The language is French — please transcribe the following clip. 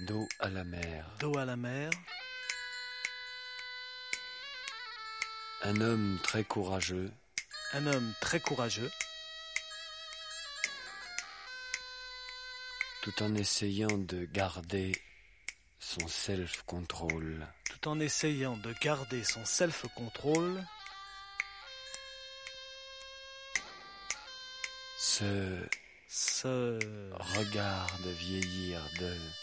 Dos à la mer. Dos à la mer. Un homme très courageux. Un homme très courageux. Tout en essayant de garder son self-control. Tout en essayant de garder son self-control. Se Se regarde vieillir de